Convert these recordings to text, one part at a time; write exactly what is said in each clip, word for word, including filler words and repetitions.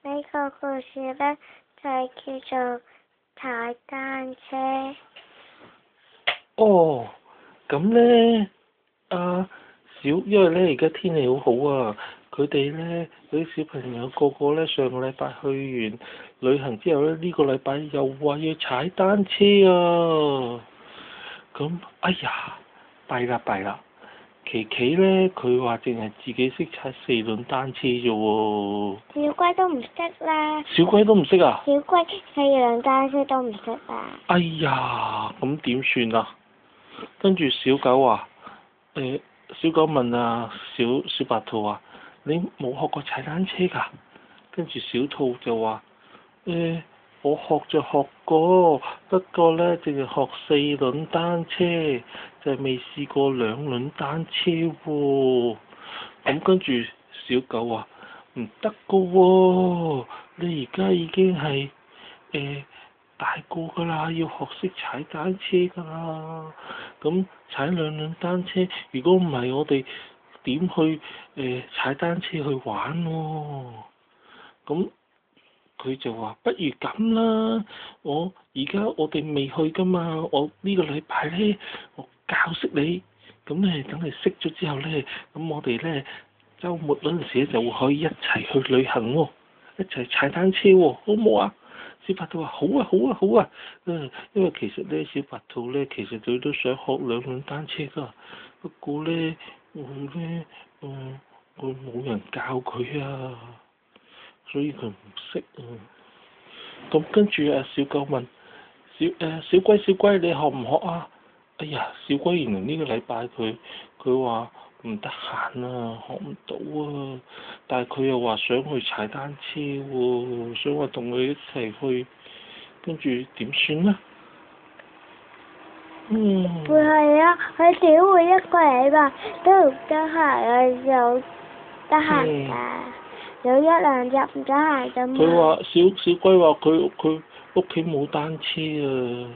呢個故事呢，就係叫做踩單車。 哦，咁呢，啊小，因為呢而家天氣好好啊，佢哋呢嗰啲小朋友個個呢上個禮拜去完旅行之後呢，呢個禮拜又話要踩單車啊。咁哎呀，弊啦弊啦！琪琪呢，佢話淨係自己識踩四輪單車啫喎。 小龜都唔識啦。 小龜都唔識啊？ 小龜四輪單車都唔識啊。 哎呀，咁點算啊？跟住小狗話：誒、呃，小狗問啊，小小白兔話：你冇學過踩單車㗎？跟住小兔就話：誒、呃，我學就學過，不過呢，淨係學四輪單車，就係未試過兩輪單車喎。咁跟住小狗話：唔得㗎喎，你而家已經係誒、呃大個㗎啦，要學識踩單車㗎啦。咁踩兩輪單車，如果唔係我哋點去誒、呃、踩單車去玩喎？咁佢就話：不如咁啦，我而家我哋未去㗎嘛，我呢個禮拜咧，我教識你，咁咧等你識咗之後咧，咁我哋咧週末嗰陣時咧就會可以一齊去旅行喎，一齊踩單車喎，好唔好啊？小白兔話：好啊，好啊，好啊！嗯，因為其實咧，小白兔咧，其實佢都想學兩輪單車㗎，不過咧，我咧，嗯，我冇人教佢啊，所以佢唔識啊。咁跟住啊，小狗問小誒、呃、小龜小龜，你學唔學啊？哎呀，小龜原來呢個禮拜佢佢話唔得閒啊，學唔到啊，但係佢又話想去踩單車喎、啊，想話同佢一齊去，跟住點算呢？嗯。 唔係啊，佢點會一個禮拜都唔得閒啊？有得閒㗎，有一兩日唔得閒㗎嘛。 佢話小小龜話佢佢屋企冇單車啊，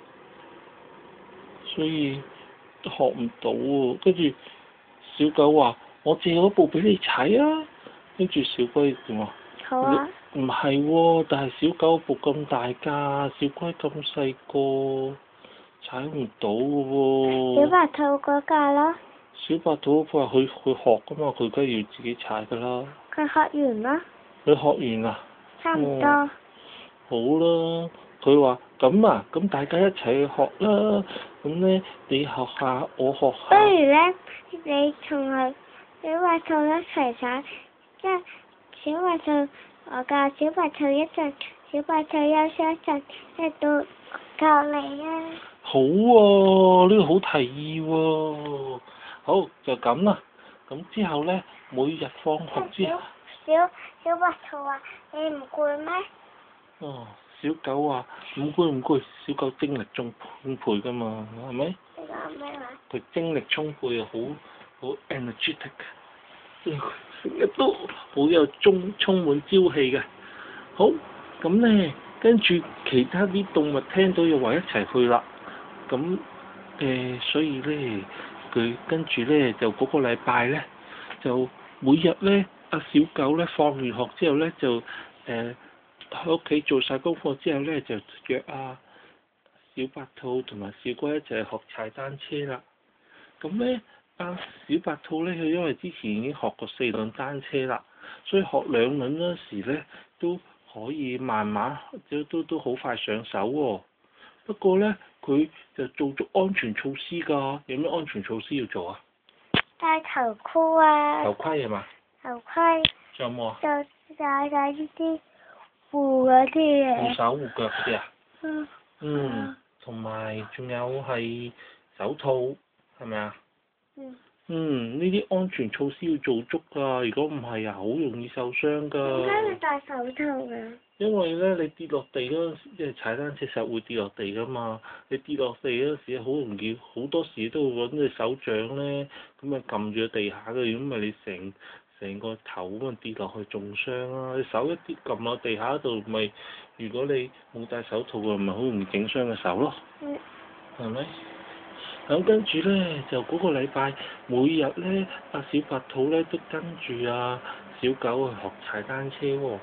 所以都學唔到喎。跟住小狗話：我借嗰部俾你踩啊！跟住小龜點話？ 好啊。 唔係喎，但係小狗部咁大架，小龜咁細個，踩唔到嘅喎。 小白兔嗰架咯。 小白兔佢話佢佢學㗎嘛，佢梗係要自己踩㗎啦。 佢學完啦。 佢學完啦。 差唔多。 哦、好啦，佢話咁啊，咁大家一齊去學啦。咁咧，你學下，我學下。 不如咧，你同佢小白兔一齊踩，即係小白兔我教小白兔一陣，小白兔休息一陣，即到教你啊。 好喎、啊，呢、呢個好提議喎、啊。好，就咁啦。咁之後咧，每日放學之後。 小小白兔話：你唔攰咩？ 哦，小狗話唔攰唔攰，小狗精力充充沛㗎嘛，係咪？ 呢個係咩話？ 佢精力充沛啊，好好 energetic，成日都好有充充滿朝氣嘅。好，咁咧跟住其他啲動物聽到又話一齊去啦。咁誒、呃，所以咧佢跟住咧就嗰個禮拜咧就每日咧阿小狗咧放完學之後咧就誒喺屋企做晒功課之後咧就約阿小白兔同埋小龜一齊學踩單車啦。咁咧阿小白兔咧佢因為之前已經學過四輪單車啦，所以學兩輪嗰時咧都可以慢慢都都都好快上手喎、哦。不過咧，佢就做足安全措施㗎。有咩安全措施要做啊？ 戴頭箍啊！ 頭盔係嘛？ 頭盔。 仲有冇啊？ 就戴晒呢啲護嗰啲嘢。 護手護腳嗰啲啊？ 嗯。 嗯，同埋仲有係手套，係咪啊？ 嗯。 嗯，呢啲安全措施要做足㗎。如果唔係啊，好容易受傷㗎。 點解要戴手套㗎？ 因為咧，你跌落地嗰陣時，即係踩單車實會跌落地㗎嘛。你跌落地嗰陣時，好容易好多時都會揾隻手掌咧，咁啊撳住個地下嘅。如果唔係你成成個頭咁啊跌落去重傷啦。你手一跌撳落地下度，咪如果你冇戴手套嘅，咪好容易整傷嘅手咯。 嗯。係咪？咁跟住咧，就嗰個禮拜每日咧，阿小白兔咧都跟住阿小狗去學踩單車喎、哦。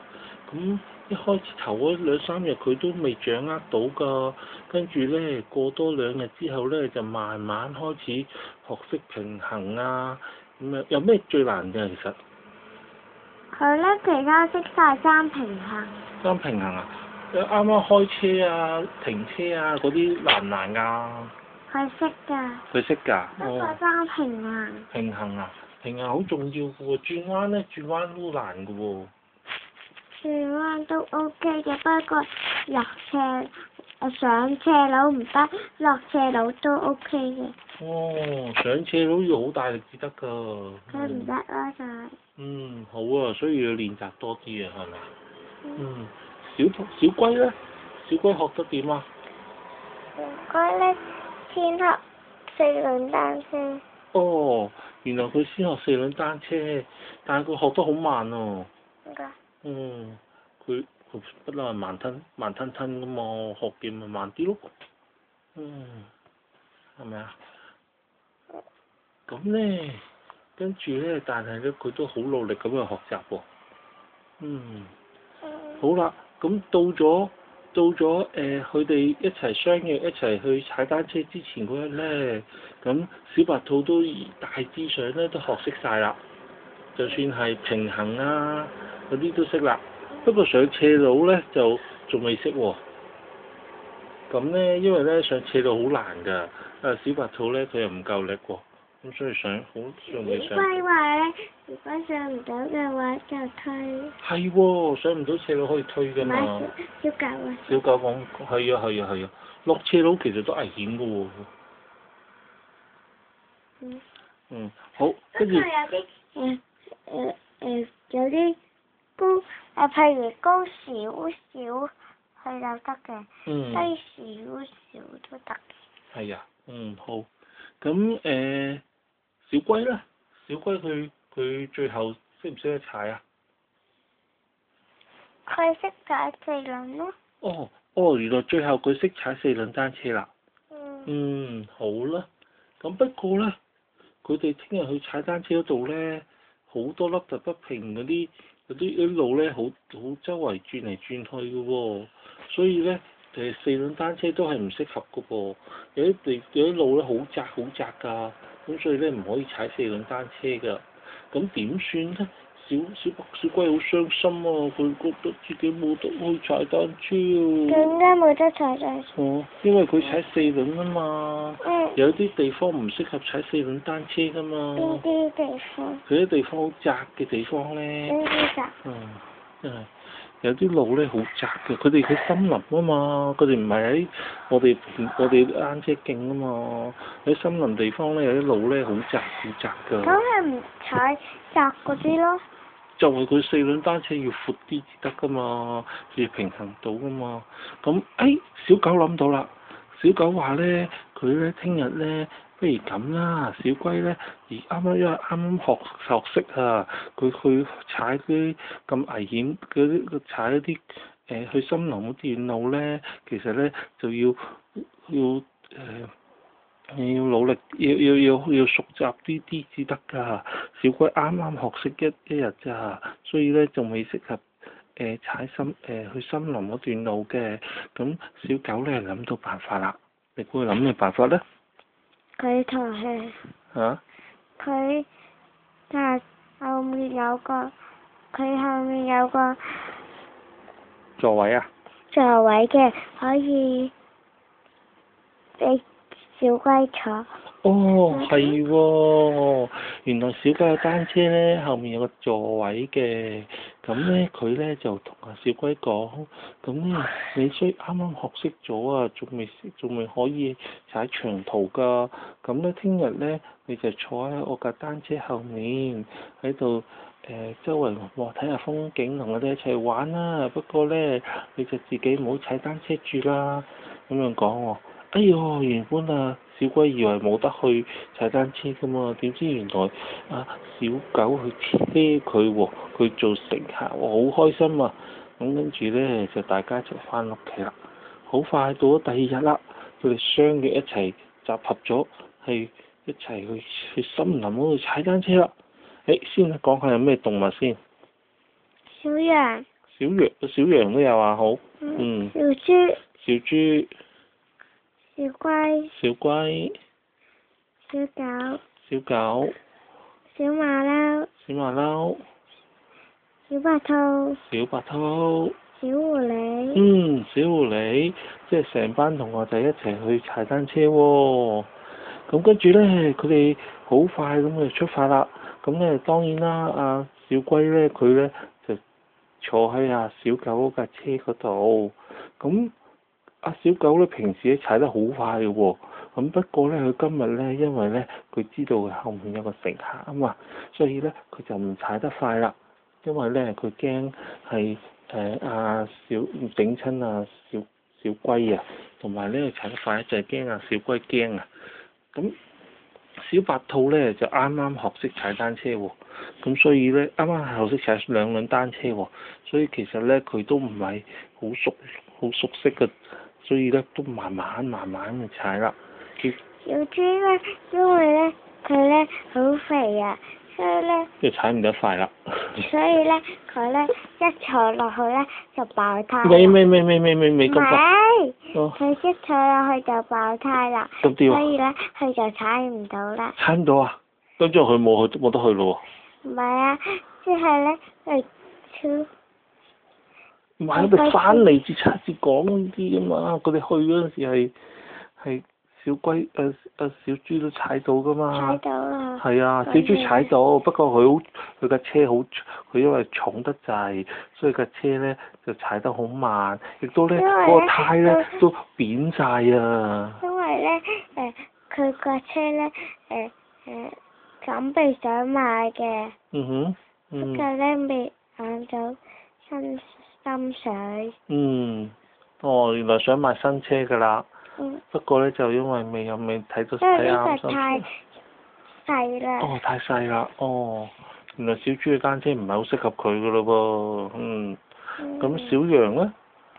咁一開始頭嗰兩三日佢都未掌握到㗎，跟住咧過多兩日之後咧就慢慢開始學識平衡啊，咁樣有咩最難嘅其實？ 佢咧其他識晒三平衡。 三平衡啊？啱啱開車啊、停車啊嗰啲難唔難㗎？ 佢識㗎。 佢識㗎。 不過三平衡。 平衡啊，平衡好重要嘅喎，轉彎咧轉彎都難嘅喎。 轉彎都 OK 嘅，不過落斜誒上斜路唔得，落斜路都 OK 嘅。 哦，上斜路要好大力至得㗎。 佢唔得啦就係。 嗯，好啊，所以要練習多啲啊，係咪？嗯，小小龜咧，小龜學得點啊？ 小龜咧先學四輪單車。 哦，原來佢先學四輪單車，但係佢學得好慢哦。 點解？ 嗯，佢佢不嬲係慢吞慢吞吞噶嘛，學嘅咪慢啲咯。嗯，係咪啊？咁咧，跟住咧，但係咧，佢都好努力咁去學習喎。嗯。好啦，咁到咗到咗誒，佢哋一齊相約一齊去踩單車之前嗰日咧，咁小白兔都大致上咧都學識晒啦，就算係平衡啊嗰啲都識啦，不過上斜路咧就仲未識喎。咁咧，因為咧上斜路好難㗎，啊小白兔咧佢又唔夠力喎，咁所以上好仲未上。 小龜話咧，如果上唔到嘅話就推。 係喎，上唔到斜路可以推㗎嘛。 唔係小小狗啊。 小狗講係啊係啊係啊，落斜路其實都危險㗎喎。 嗯。 嗯，好，跟住。 不過有啲誒誒誒有啲高誒，譬如高少少係有得嘅， 嗯。 低少少都得嘅。 係啊，嗯好，咁誒、呃、小龜咧，小龜佢佢最後識唔識得踩啊？ 佢識踩四輪咯。 哦哦，原來最後佢識踩四輪單車啦。 嗯。 嗯，好啦，咁不過咧，佢哋聽日去踩單車嗰度咧，好多凹凸不平嗰啲嗰啲啲路咧，好好周圍轉嚟轉去嘅喎，所以咧。誒四輪單車都係唔適合嘅噃，有啲地有啲路咧好窄好窄㗎，咁所以咧唔可以踩四輪單車㗎。咁點算咧？小小白小龜好傷心啊！佢覺得自己冇得去踩單車啊。 點解冇得踩單車？ 哦，因為佢踩四輪啊嘛。 嗯。有啲地方唔適合踩四輪單車㗎嘛。 邊啲地方？ 佢啲地方好窄嘅地方咧。 邊啲窄？ 嗯，真係。有啲路咧好窄嘅，佢哋喺森林啊嘛，佢哋唔係喺我哋我哋單車徑啊嘛，喺森林地方咧有啲路咧好窄好窄㗎。 咁係唔踩窄嗰啲咯？ 就係佢四輪單車要闊啲至得㗎嘛，要平衡到㗎嘛。咁誒、哎，小狗諗到啦，小狗話咧，佢咧聽日咧。不如咁啦，小龜咧，而啱啱因為啱啱學學識啊，佢去踩啲咁危險嗰啲，踩一啲誒、呃、去森林嗰啲路咧，其實咧就要要誒、呃、要努力，要要要要熟習啲啲至得㗎。小龜啱啱學識一一日咋，所以咧仲未適合誒、呃、踩森誒、呃、去森林嗰段路嘅。咁小狗咧諗到辦法啦，你估佢諗咩辦法咧？ 佢同佢， 嚇？ 佢但係後面有個，佢後面有個座位啊？ 座位嘅，可以俾小龜坐。 哦，係喎，原來小龜嘅單車咧後面有個座位嘅，咁咧佢咧就同阿小龜講，咁咧你雖啱啱學識咗啊，仲未仲未可以踩長途㗎，咁咧聽日咧你就坐喺我架單車後面喺度誒周圍望睇下風景，同我哋一齊玩啦。不過咧你就自己唔好踩單車住啦，咁樣講喎。哎呦，原本啊小龜以為冇得去踩單車㗎嘛，點知原來啊小狗去車佢喎，佢做乘客喎，好開心啊！咁跟住咧就大家一齊翻屋企啦。好快到咗第二日啦，佢哋相約一齊集合咗，係一齊去去森林嗰度踩單車啦。誒，先講下有咩動物先。 小羊。 小羊小羊都有啊，好， 嗯， 嗯， 小豬、 小豬、 小龜、 小龜、 小狗、 小狗、 小馬騮、 小馬騮、 小白兔、 小白兔， 小狐狸。 嗯，小狐狸，即係成班同學仔一齊去踩單車喎。咁跟住咧，佢哋好快咁就出發啦。咁咧當然啦，阿小龜咧佢咧就坐喺阿小狗嗰架車嗰度。咁阿小狗咧平時咧踩得好快嘅喎。咁不過咧佢今日咧因為咧佢知道後面有個乘客啊嘛，所以咧佢就唔踩得快啦。因為咧佢驚係誒阿小整親阿小小龜啊，同埋咧踩得快就係驚阿小龜驚啊。咁小白兔咧就啱啱學識踩單車喎，咁所以咧啱啱學識踩兩輪單車喎，所以其實咧佢都唔係好熟好熟悉嘅，所以咧都慢慢慢慢去踩啦。 小豬咧，因為咧佢咧好肥啊，所以咧即係踩唔得快啦。 所以咧佢咧一坐落去咧就爆胎。 未未未未未未未咁快。 唔係， 哦， 佢一坐落去就爆胎啦， 咁點啊？ 所以咧佢就踩唔到啦。 踩唔到啊？跟住佢冇去冇得去咯唔係啊，即係咧佢超。 唔係，佢哋翻嚟至踩至講呢啲啊嘛，佢哋去嗰陣時係係小龜誒誒小豬都踩到噶嘛。 踩到啦。 係啊，小豬踩到，不過佢好佢架車好，佢因為重得滯，所以架車咧就踩得好慢，亦都咧嗰個胎咧都扁晒啊。 因為咧誒，佢架車咧誒誒準備想買嘅， 嗯哼，嗯。 不過咧未買到新心水。 嗯，哦，原來想買新車㗎啦。 嗯。 不過咧就因為未有未睇到因為睇啱呢個太細啦。 哦，太細啦，哦，原來小豬嘅單車唔係好適合佢㗎咯噃，嗯。咁、嗯、小羊咧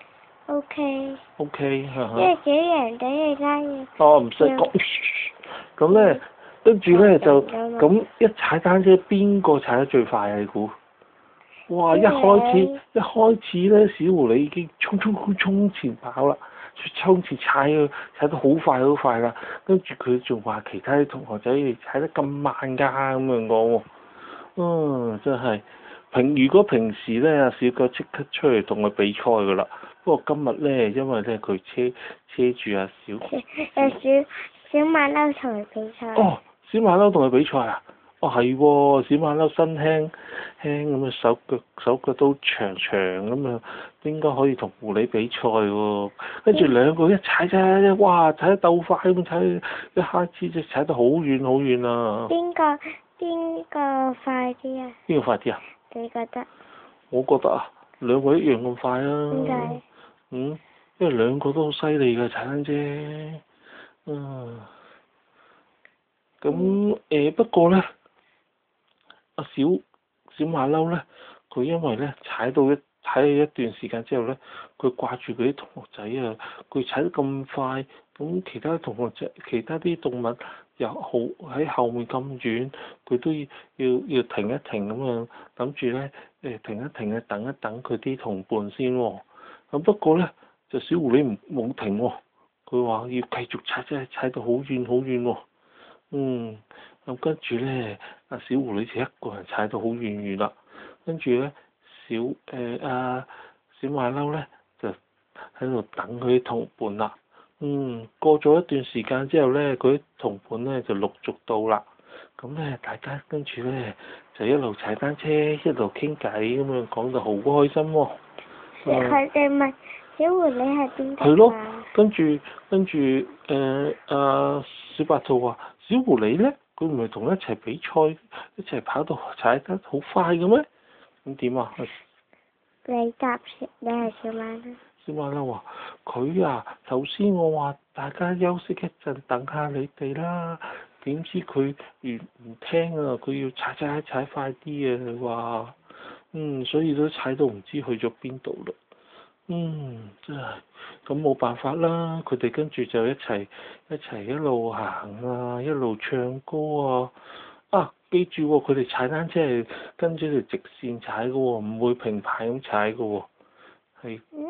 ？O K。 O K， 嚇嚇。 因為小羊仔嘅單嘢。 哦，唔使講。咁咧，跟住咧就咁一踩單車，邊個踩得最快啊？你估？哇！一開始一開始咧，小狐狸已經衝衝衝衝前跑啦，衝前踩啊，踩得好快好快啦。跟住佢仲話其他啲同學仔你踩得咁慢㗎咁樣講喎。嗯，真係平如果平時咧，阿小狗即刻出嚟同佢比賽㗎啦。不過今日咧，因為咧佢車車住阿小小小小馬騮同佢比賽。 哦，小馬騮同佢比賽啊！哦，係喎，小馬騮身輕輕咁啊，手腳手腳都長長咁啊，應該可以同狐狸比賽喎。跟住兩個一踩啫，哇！踩得鬥快咁踩，一下子就踩得好遠好遠啊！邊個邊個快啲啊？ 邊個快啲啊？ 你覺得？ 我覺得啊，兩個一樣咁快啊。 點解？ 嗯，因為兩個都好犀利㗎踩單車。嗯。咁誒、呃、不過咧。阿小小馬騮咧，佢因為咧踩到一踩咗一段時間之後咧，佢掛住佢啲同學仔啊，佢踩得咁快，咁其他同學仔、其他啲動物又好喺後面咁遠，佢都要要要停一停咁樣，諗住咧誒停一停啊，等一等佢啲同伴先喎、哦。咁不過咧，就小狐狸唔冇停喎、哦，佢話要繼續踩，真係踩到好遠好遠喎。嗯。咁跟住咧，阿小狐狸就一個人踩到好遠遠啦。跟住咧，小誒阿、呃、小馬騮咧就喺度等佢啲同伴啦。嗯，過咗一段時間之後咧，佢啲同伴咧就陸續到啦。咁咧，大家跟住咧就一路踩單車，一路傾偈咁樣講到好開心喎、哦。 佢哋問小狐狸係邊個？ 係咯，跟住跟住誒阿小白兔話：小狐狸咧？佢唔係同一齊比賽，一齊跑到踩得好快嘅咩？咁點啊？ 你答你係小馬騮。 小馬騮話：佢啊，頭先我話大家休息一陣，等下你哋啦。點知佢唔唔聽啊！佢要踩踩踩快啲啊！佢話：嗯，所以都踩到唔知去咗邊度啦。嗯，真係咁冇辦法啦。佢哋跟住就一齊一齊一路行啊，一路唱歌啊。啊，記住喎、哦，佢哋踩單車係跟住條直線踩嘅喎，唔會平排咁踩嘅喎。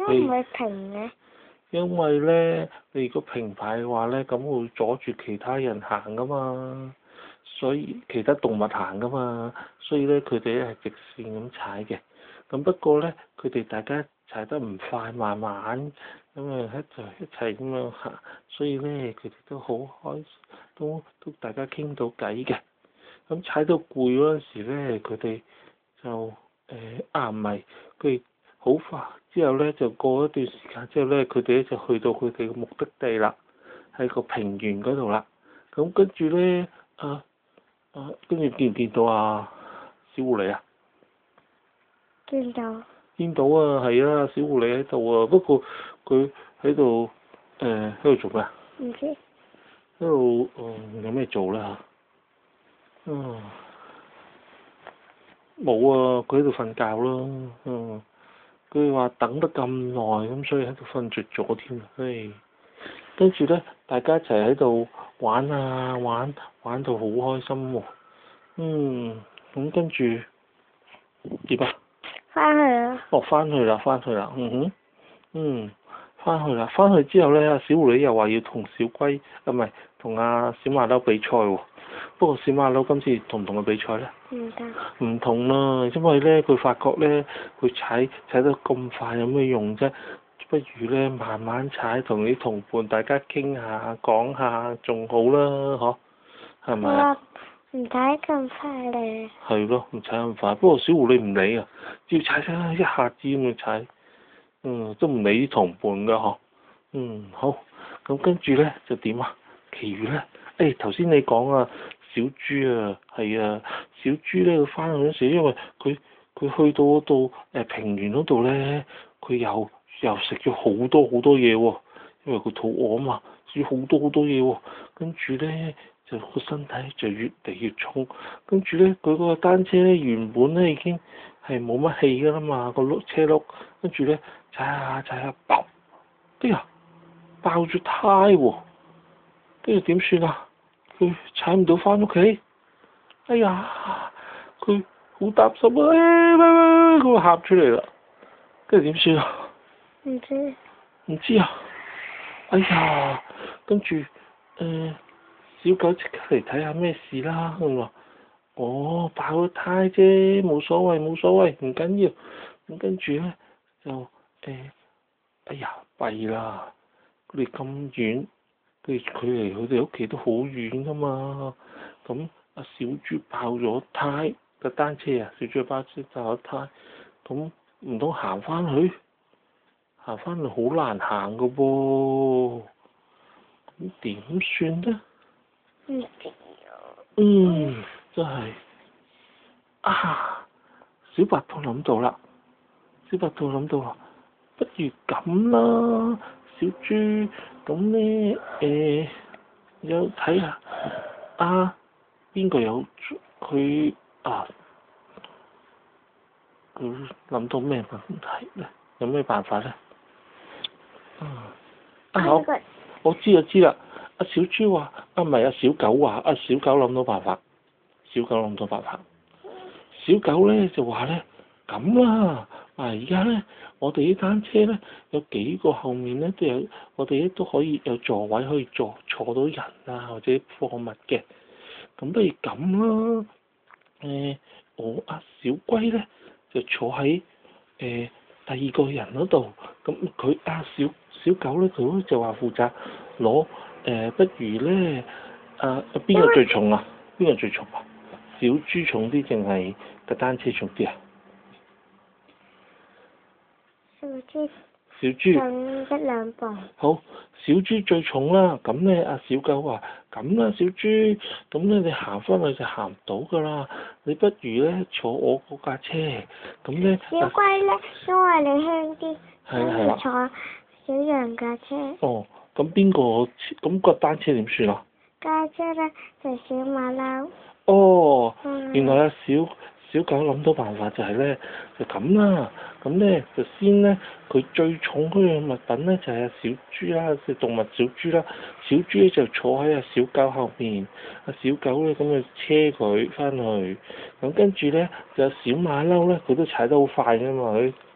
解唔會平嘅？ 因為咧，你如果平排嘅話咧，咁會阻住其他人行噶嘛，所以其他動物行噶嘛，所以咧佢哋咧係直線咁踩嘅。咁不過咧，佢哋大家踩得唔快，慢慢咁啊一齊一齊咁樣行，所以咧佢哋都好開心，都都大家傾到偈嘅。咁踩到攰嗰陣時咧，佢哋就誒、呃、啊唔係，佢哋好快之後咧，就過一段時間之後咧，佢哋咧就去到佢哋嘅目的地啦，喺個平原嗰度啦。咁跟住咧，啊啊，跟住見唔見到啊小狐狸啊？ 見到。 見到啊，係啊，小狐狸喺度啊，不過佢喺度誒喺度做咩啊？ 唔知。 喺度誒有咩做咧嚇？嗯，冇啊，佢喺度瞓覺咯。嗯，佢話等得咁耐，咁所以喺度瞓着咗添啊。唉，跟住咧，大家一齊喺度玩啊玩，玩到好開心喎。嗯，咁跟住點啊？ 翻去啦。 哦，翻去啦，翻去啦。嗯哼，嗯，翻去啦。翻去之後咧，小狐狸又話要同小龜啊，唔係同阿小馬騮比賽喎。不過小馬騮今次同唔同佢比賽咧？ 唔得。 唔同啦，因為咧佢發覺咧，佢踩踩得咁快有咩用啫？不如咧慢慢踩，同啲同伴大家傾下講下，仲好啦，嗬？係咪啊？ 唔踩咁快咧。 係咯，唔踩咁快。不過小狐狸唔理啊，只要踩踩一下子咁樣踩，嗯，都唔理啲同伴噶嗬。嗯，好。咁跟住咧就點啊？其餘咧，誒頭先你講啊。小豬啊，係啊，小豬咧佢翻去嗰時，因為佢佢去到嗰度誒平原嗰度咧，佢又又食咗好多好多嘢喎，因為佢肚餓啊嘛，食咗好多好多嘢喎，跟住咧就個身體就越嚟越重，跟住咧佢嗰個單車咧原本咧已經係冇乜氣噶啦嘛，個轆車轆，跟住咧踩下踩下爆，哎呀爆咗胎喎，跟住點算啊？佢踩唔到翻屋企，哎呀，佢好擔心啊！哎喂喂，佢喊出嚟啦，跟住點算啊？ 唔知。唔知啊！哎呀，跟住誒小狗即刻嚟睇下咩事啦，咁話哦爆咗胎啫，冇所謂冇所謂，唔緊要。咁跟住咧就誒、呃，哎呀弊啦！佢哋咁遠。佢佢離佢哋屋企都好遠噶嘛，咁阿小豬爆咗胎個單車啊，小豬爆咗爆咗胎，咁唔通行翻去？行翻去好難行噶噃，咁點算呢？ 唔知。 嗯，真係啊！小白兔諗到啦，小白兔諗到啦，不如咁啦，小豬。咁咧誒有睇下啊邊個有佢啊佢諗到咩問題咧？有咩辦法咧？啊啊我我知就知啦！阿小豬話啊唔係啊小狗話啊小狗諗到辦法，小狗諗到辦法。小狗咧就話咧咁啦。啊！而家咧，我哋啲單車咧有幾個後面咧都有，我哋咧都可以有座位可以坐坐到人啊，或者貨物嘅。咁不如咁啦，誒、呃，我阿小龜咧就坐喺誒、呃、第二個人嗰度，咁佢阿小小狗咧佢就話負責攞誒、呃，不如咧啊邊個最重啊？邊個最重啊？小豬重啲定係個單車重啲啊？ 小豬， 小豬重一兩磅。 好，小豬最重啦。咁咧，阿小狗話：咁啦，小豬，咁咧你行翻去就行唔到噶啦。你不如咧坐我嗰架車。咁咧， 小龜咧，因為你輕啲， 係啊係啊， 坐小羊架車。 哦，咁邊個？咁個單車點算啊？ 架車咧就小馬騮。 哦， 嗯、 原來阿小小狗諗到辦法就係咧，就咁啦。咁咧就先咧，佢最重嗰樣物品咧就係、是、阿小豬啦，隻動物小豬啦。小豬咧就坐喺阿小狗後面，阿小狗咧咁就車佢翻去。咁跟住咧就有小馬騮咧，佢都踩得好快㗎嘛，佢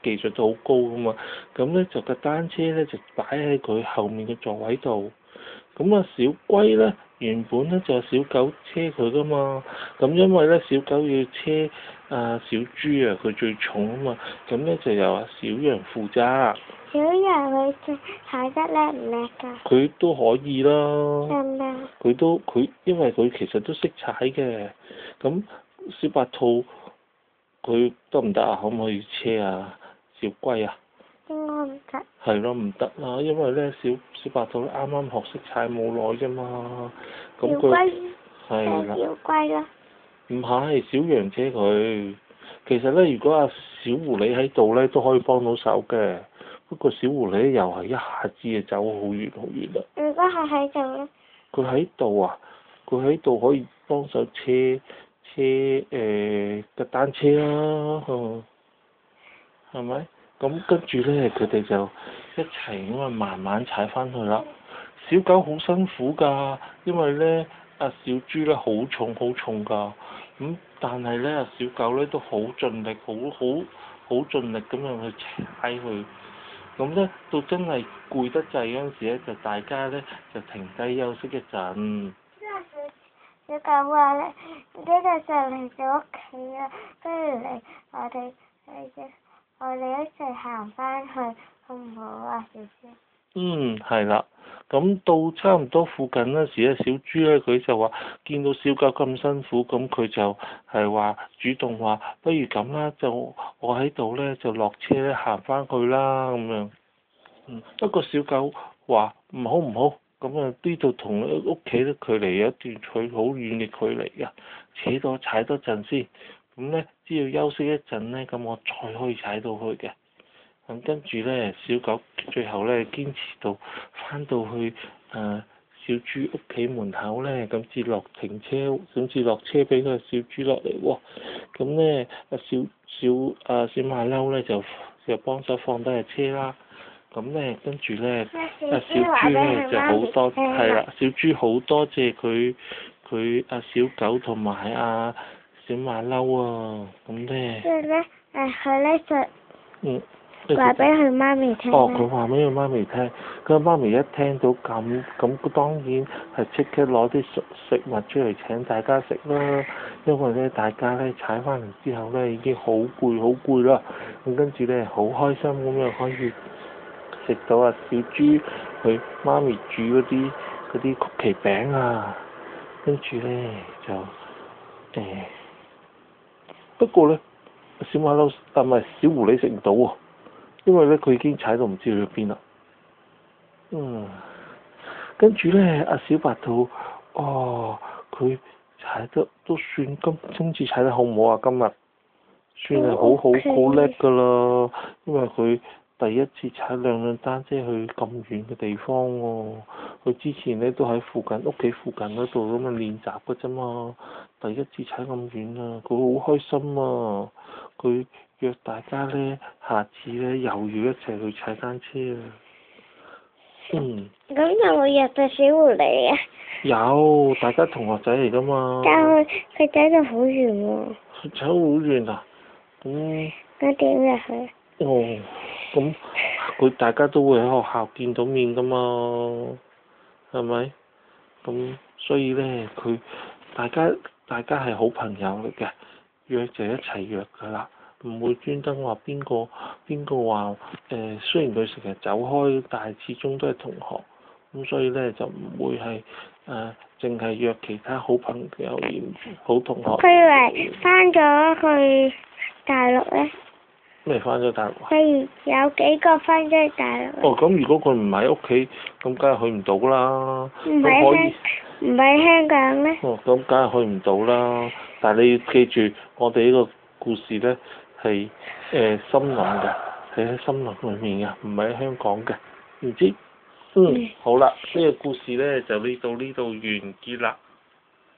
技術都好高噶嘛。咁咧就個單車咧就擺喺佢後面嘅座位度。咁啊小龜咧原本咧就係小狗車佢噶嘛。咁因為咧小狗要車啊小豬啊，佢最重啊嘛。咁咧就由啊小羊負責。 小羊佢踩得叻唔叻㗎？ 佢都可以啦。 係咪？ 佢都佢因為佢其實都識踩嘅。咁小白兔佢得唔得啊？可唔可以車啊小龜啊？ 應該唔得。 係咯，唔得啦，因為咧小小白兔啱啱學識踩冇耐啫嘛。咁佢係啦。 小龜啦。 唔係小羊車佢。其實咧，如果阿小狐狸喺度咧，都可以幫到手嘅。不過小狐狸又係一下子就走好遠好遠啦。 如果係喺度咧？佢喺度啊！佢喺度可以幫手車車誒個單車啦，嗯，係咪？咁跟住咧，佢哋就一齊咁啊，慢慢踩翻去啦。小狗好辛苦㗎，因為咧阿小豬咧好重好重㗎，咁但係咧阿小狗咧都好盡力，好好好盡力咁樣去踩佢。咁咧，到真係攰得滯嗰陣時咧，就大家咧就停低休息一陣。 小狗話咧，呢度就嚟咗屋企啦，不如嚟我哋誒我哋一齊行翻去，好唔好啊，小豬？ 嗯，係啦。咁到差唔多附近嗰時咧，小豬咧佢就話見到小狗咁辛苦，咁佢就係話主動話，不如咁啦，就我喺度咧就落車咧行翻去啦咁樣。嗯，不過小狗話唔好唔好，咁啊呢度同屋企咧距離有一段距好遠嘅距離㗎，扯多踩多陣先。咁咧只要休息一陣咧，咁我再可以踩到去嘅。咁跟住咧，小狗最後咧堅持到翻到去誒、呃、小豬屋企門口咧，咁至落停車，咁至落車俾個小豬落嚟喎。咁咧阿小小啊小馬騮咧就就幫手放低個車啦。咁咧跟住咧阿小豬咧就好多係啦，小豬好多謝佢佢阿小狗同埋阿小馬騮啊。咁咧即係咧誒佢咧就嗯。話俾佢媽咪聽。 哦，佢話俾佢媽咪聽，佢媽咪一聽到咁，咁當然係即刻攞啲食食物出嚟請大家食啦。因為咧，大家咧踩翻嚟之後咧已經好攰好攰啦，咁跟住咧好開心咁樣可以食到啊小豬佢媽咪煮嗰啲嗰啲曲奇餅啊，跟住咧就誒、欸，不過咧小馬騮啊唔係小狐狸食唔到喎。因為咧，佢已經踩到唔知去邊啦。嗯，跟住咧，阿小白兔，哦，佢踩得都算今今次踩得好唔好啊？今日算係好好好叻㗎啦，因為佢第一次踩兩輛單車去咁遠嘅地方喎、哦。佢之前咧都喺附近屋企附近嗰度咁樣練習㗎啫嘛。第一次踩咁遠啊，佢好開心啊！佢約大家咧，下次咧又要一齊去踩單車啊！嗯。 咁有冇約到小狐狸啊？ 有，大家同學仔嚟㗎嘛。 但係佢走到好遠喎。 佢走好遠啊！咁。 咁點入去？ 哦，咁佢大家都會喺學校見到面㗎嘛，係咪？咁所以咧，佢大家大家係好朋友嚟嘅，約就一齊約㗎啦。唔會專登話邊個邊個話誒，雖然佢成日走開，但係始終都係同學，咁所以咧就唔會係誒，淨係約其他好朋友而好同學。 佢以為翻咗去大陸咧？ 咩翻咗大陸？ 譬如有幾個翻咗去大陸。 哦，咁如果佢唔喺屋企，咁梗係去唔到啦。 唔喺香唔喺香港咩？ 哦，咁梗係去唔到啦。但係你要記住，我哋呢個故事咧。係誒森林嘅，係喺森林裏面嘅，唔係喺香港嘅，唔知？嗯，好啦，呢個故事咧就呢到呢度完結啦。